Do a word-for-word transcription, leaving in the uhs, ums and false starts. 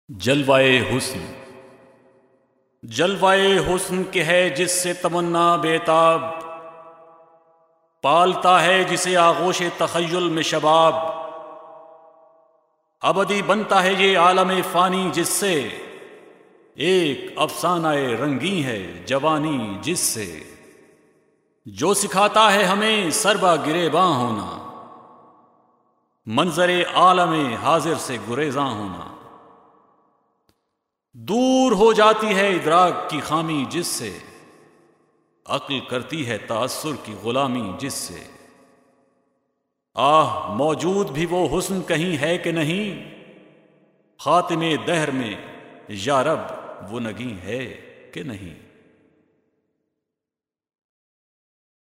जलवाए हुस्न। जलवाए हुस्न के है जिससे तमन्ना बेताब, पालता है जिसे आगोश तखय्युल में शबाब। अबदी बनता है ये आलम फ़ानी जिससे, एक अफसानाए रंगी है जवानी जिससे। जो सिखाता है हमें सरबा गिरेबां होना, मंजरे आलम हाजिर से गुरेज़ां होना। दूर हो जाती है इदराक की खामी जिससे, अक्ल करती है ताअस्सुर की गुलामी जिससे। आह मौजूद भी वो हुस्न कहीं है कि नहीं, खातिमे दहर में या रब वो नगी है कि नहीं।